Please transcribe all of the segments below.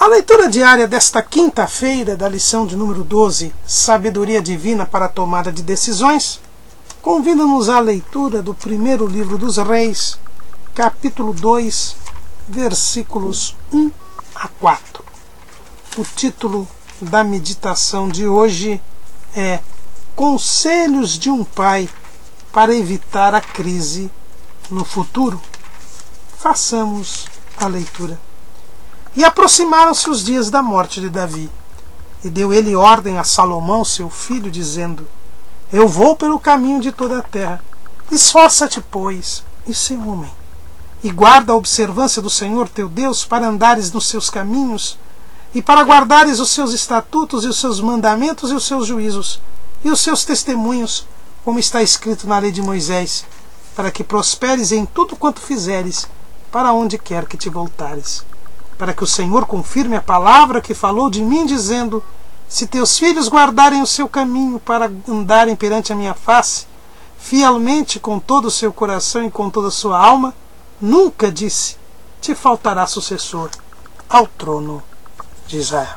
leitura diária desta quinta-feira da lição de número 12, Sabedoria Divina para a Tomada de Decisões, convida-nos à leitura do primeiro livro dos Reis, capítulo 2, versículos 1 a 4. O título da meditação de hoje é Conselhos de um Pai para evitar a crise no futuro. Façamos a leitura. E aproximaram-se os dias da morte de Davi, e deu ele ordem a Salomão, seu filho, dizendo: Eu vou pelo caminho de toda a terra. Esforça-te, pois, e sê homem, e guarda a observância do Senhor teu Deus, para andares nos seus caminhos, e para guardares os seus estatutos, e os seus mandamentos, e os seus juízos, e os seus testemunhos, como está escrito na lei de Moisés, para que prosperes em tudo quanto fizeres, para onde quer que te voltares. Para que o Senhor confirme a palavra que falou de mim, dizendo: Se teus filhos guardarem o seu caminho para andarem perante a minha face, fielmente com todo o seu coração e com toda a sua alma, nunca, disse, te faltará sucessor ao trono de Israel.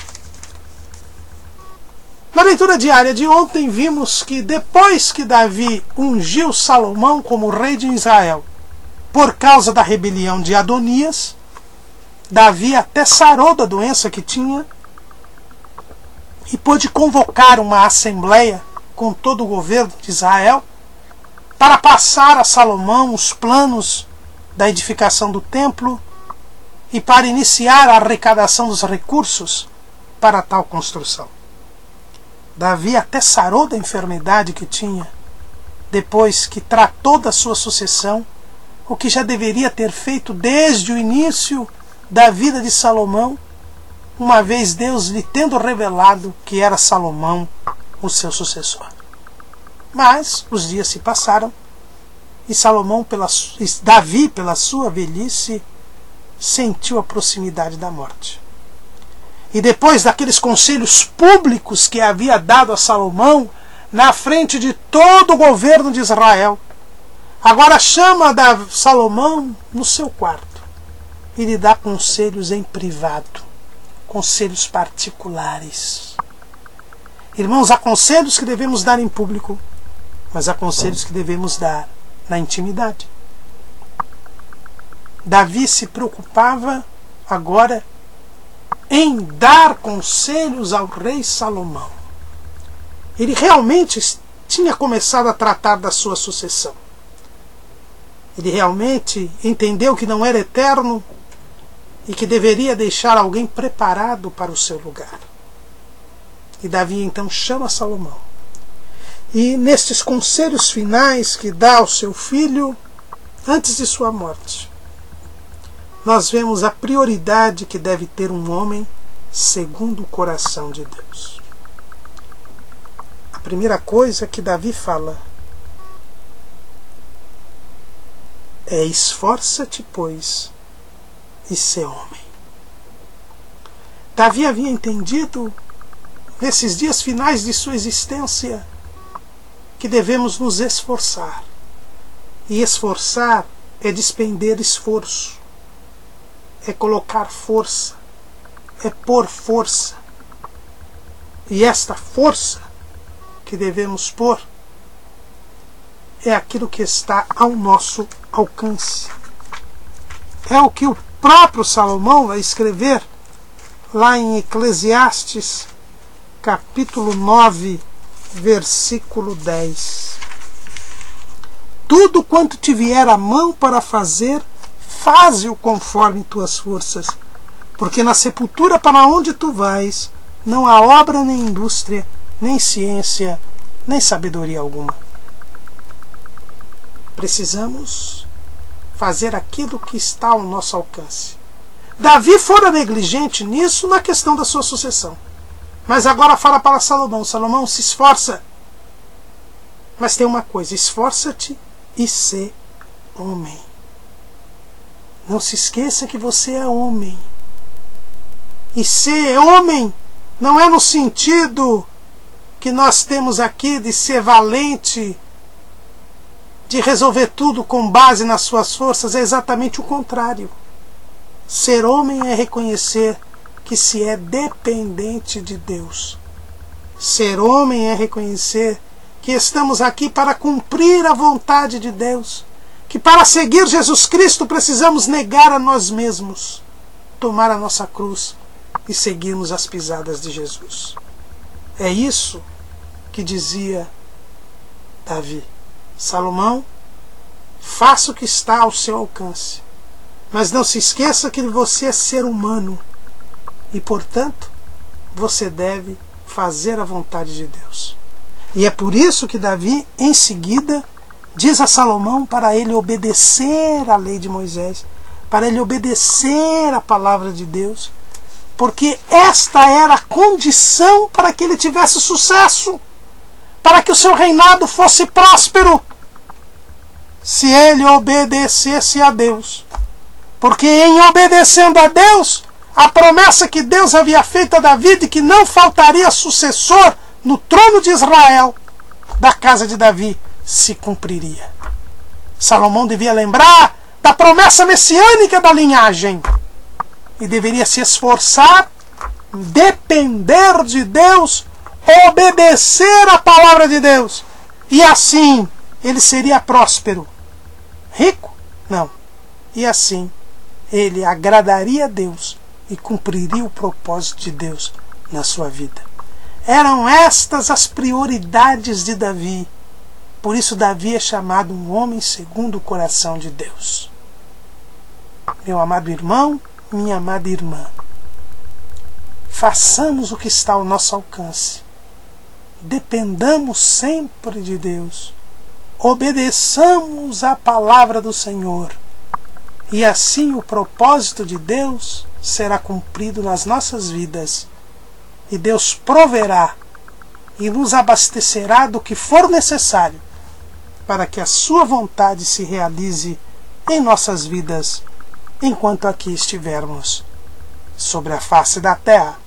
Na leitura diária de ontem vimos que depois que Davi ungiu Salomão como rei de Israel, por causa da rebelião de Adonias, Davi até sarou da doença que tinha e pôde convocar uma assembleia com todo o governo de Israel para passar a Salomão os planos da edificação do templo e para iniciar a arrecadação dos recursos para tal construção. Davi até sarou da enfermidade que tinha, depois que tratou da sua sucessão, o que já deveria ter feito desde o início da vida de Salomão, uma vez Deus lhe tendo revelado que era Salomão o seu sucessor. Mas os dias se passaram e Davi, pela sua velhice, sentiu a proximidade da morte. E depois daqueles conselhos públicos que havia dado a Salomão na frente de todo o governo de Israel, agora chama Salomão no seu quarto e lhe dá conselhos em privado, conselhos particulares. Irmãos, há conselhos que devemos dar em público, mas há conselhos que devemos dar na intimidade. Davi se preocupava agora em dar conselhos ao rei Salomão. Ele realmente tinha começado a tratar da sua sucessão. Ele realmente entendeu que não era eterno e que deveria deixar alguém preparado para o seu lugar. E Davi então chama Salomão. E nestes conselhos finais que dá ao seu filho, antes de sua morte, nós vemos a prioridade que deve ter um homem segundo o coração de Deus. A primeira coisa que Davi fala é: esforça-te, pois, e ser homem. Davi havia entendido, nesses dias finais de sua existência, que devemos nos esforçar. E esforçar é despender esforço, é colocar força, é pôr força. E esta força que devemos pôr é aquilo que está ao nosso alcance. É o que o próprio Salomão vai escrever lá em Eclesiastes, capítulo 9, versículo 10. Tudo quanto te vier à mão para fazer, faze-o conforme tuas forças, porque na sepultura para onde tu vais, não há obra, nem indústria, nem ciência, nem sabedoria alguma. Precisamos fazer aquilo que está ao nosso alcance. Davi fora negligente nisso na questão da sua sucessão. Mas agora fala para Salomão: Salomão, se esforça. Mas tem uma coisa: esforça-te e sê homem. Não se esqueça que você é homem. E ser homem não é no sentido que nós temos aqui de ser valente, de resolver tudo com base nas suas forças. É exatamente o contrário. Ser homem é reconhecer que se é dependente de Deus. Ser homem é reconhecer que estamos aqui para cumprir a vontade de Deus, que para seguir Jesus Cristo precisamos negar a nós mesmos, tomar a nossa cruz e seguirmos as pisadas de Jesus. É isso que dizia Davi. Salomão, faça o que está ao seu alcance, mas não se esqueça que você é ser humano e, portanto, você deve fazer a vontade de Deus. E é por isso que Davi, em seguida, diz a Salomão para ele obedecer à lei de Moisés, para ele obedecer à palavra de Deus, porque esta era a condição para que ele tivesse sucesso, para que o seu reinado fosse próspero, se ele obedecesse a Deus. Porque em obedecendo a Deus, a promessa que Deus havia feito a Davi de que não faltaria sucessor no trono de Israel, da casa de Davi, se cumpriria. Salomão devia lembrar da promessa messiânica da linhagem e deveria se esforçar, depender de Deus, obedecer a palavra de Deus, e assim ele seria próspero. Rico? Não. E assim ele agradaria a Deus e cumpriria o propósito de Deus na sua vida. Eram estas as prioridades de Davi. Por isso Davi é chamado um homem segundo o coração de Deus. Meu amado irmão, minha amada irmã, façamos o que está ao nosso alcance. Dependamos sempre de Deus. Obedeçamos a palavra do Senhor. E assim o propósito de Deus será cumprido nas nossas vidas. E Deus proverá e nos abastecerá do que for necessário para que a sua vontade se realize em nossas vidas enquanto aqui estivermos sobre a face da terra.